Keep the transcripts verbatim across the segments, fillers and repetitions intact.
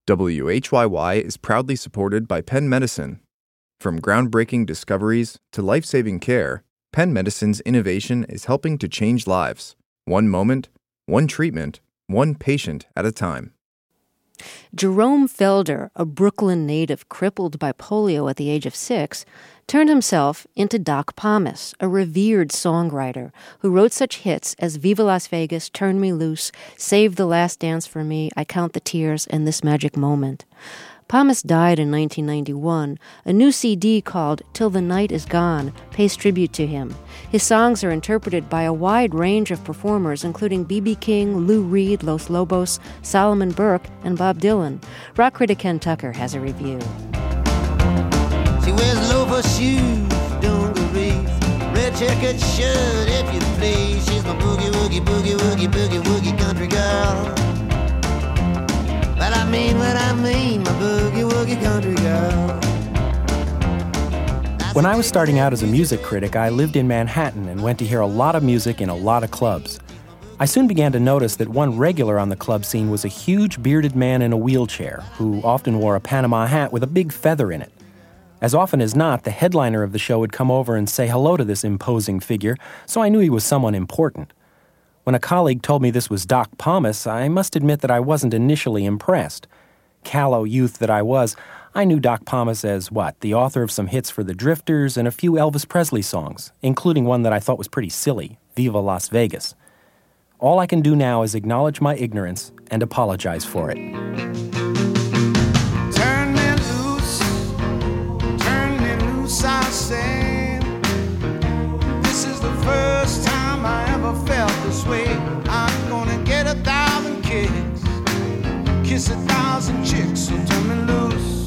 W H Y Y is proudly supported by Penn Medicine. From groundbreaking discoveries to life-saving care, Penn Medicine's innovation is helping to change lives, one moment, one treatment, one patient at a time. Jerome Felder, a Brooklyn native crippled by polio at the age of six, turned himself into Doc Pomus, a revered songwriter who wrote such hits as Viva Las Vegas, Turn Me Loose, Save the Last Dance for Me, I Count the Tears, and This Magic Moment. Pomus died in nineteen ninety-one. A new C D called Till the Night Is Gone pays tribute to him. His songs are interpreted by a wide range of performers, including B B King, Lou Reed, Los Lobos, Solomon Burke, and Bob Dylan. Rock critic Ken Tucker has a review. She wears loafer shoes, dungarees, red checkered shirt, if you please. She's my boogie, woogie, boogie, woogie, boogie, woogie country girl. But I mean what I mean, my boogie, woogie country girl. When I was starting out as a music critic, I lived in Manhattan and went to hear a lot of music in a lot of clubs. I soon began to notice that one regular on the club scene was a huge bearded man in a wheelchair who often wore a Panama hat with a big feather in it. As often as not, the headliner of the show would come over and say hello to this imposing figure, so I knew he was someone important. When a colleague told me this was Doc Pomus, I must admit that I wasn't initially impressed. Callow youth that I was, I knew Doc Pomus as, what, the author of some hits for the Drifters and a few Elvis Presley songs, including one that I thought was pretty silly, Viva Las Vegas. All I can do now is acknowledge my ignorance and apologize for it. Turn me loose, turn me loose, I say. This is the first time I ever felt this way. I'm gonna get a thousand kicks, kiss a thousand chicks, so turn me loose.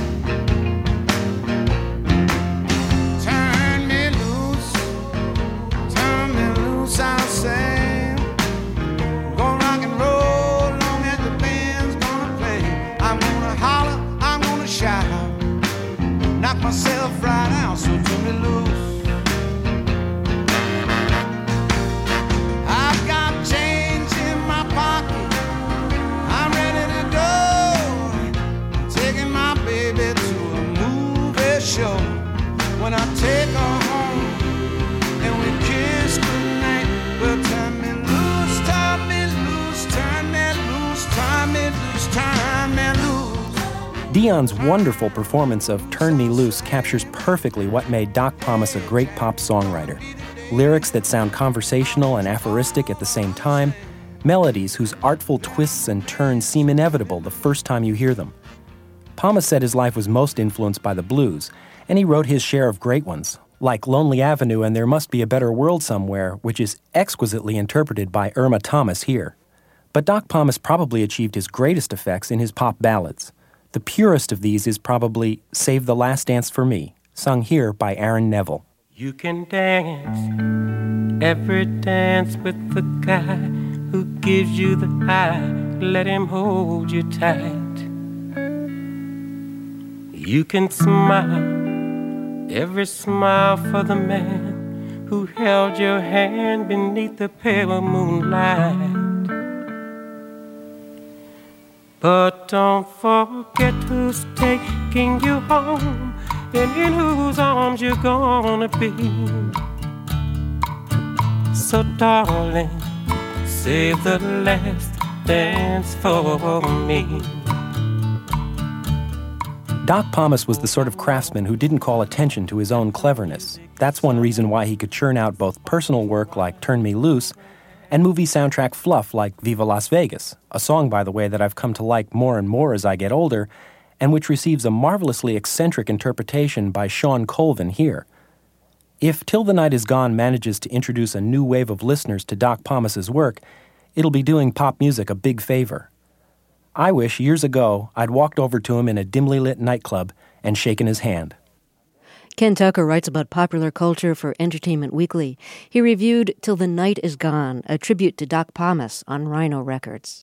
Turn me loose, turn me loose, I say. Gonna rock and roll long as the band's gonna play. I'm gonna holler, I'm gonna shout, knock myself right out, so turn me loose. I've got change in my pocket, I'm ready to go. Taking my baby to a movie show. When I take her home and we kiss goodnight, well, turn me loose, turn me loose, turn me loose, turn me loose, turn me loose. Dion's wonderful performance of Turn Me Loose captures perfectly what made Doc Pomus a great pop songwriter. Lyrics that sound conversational and aphoristic at the same time, melodies whose artful twists and turns seem inevitable the first time you hear them. Pomus said his life was most influenced by the blues, and he wrote his share of great ones, like Lonely Avenue and There Must Be a Better World Somewhere, which is exquisitely interpreted by Irma Thomas here. But Doc Pomus probably achieved his greatest effects in his pop ballads. The purest of these is probably Save the Last Dance for Me, sung here by Aaron Neville. You can dance, every dance with the guy who gives you the eye, let him hold you tight. You can smile, every smile for the man who held your hand beneath the pale moonlight. But don't forget who's taking you home and in whose arms you're gonna be. So darling, save the last dance for me. Doc Pomus was the sort of craftsman who didn't call attention to his own cleverness. That's one reason why he could churn out both personal work like Turn Me Loose and movie soundtrack fluff like Viva Las Vegas, a song, by the way, that I've come to like more and more as I get older, and which receives a marvelously eccentric interpretation by Sean Colvin here. If Till the Night Is Gone manages to introduce a new wave of listeners to Doc Pomus's work, it'll be doing pop music a big favor. I wish years ago I'd walked over to him in a dimly lit nightclub and shaken his hand. Ken Tucker writes about popular culture for Entertainment Weekly. He reviewed Till the Night Is Gone, a tribute to Doc Pomus on Rhino Records.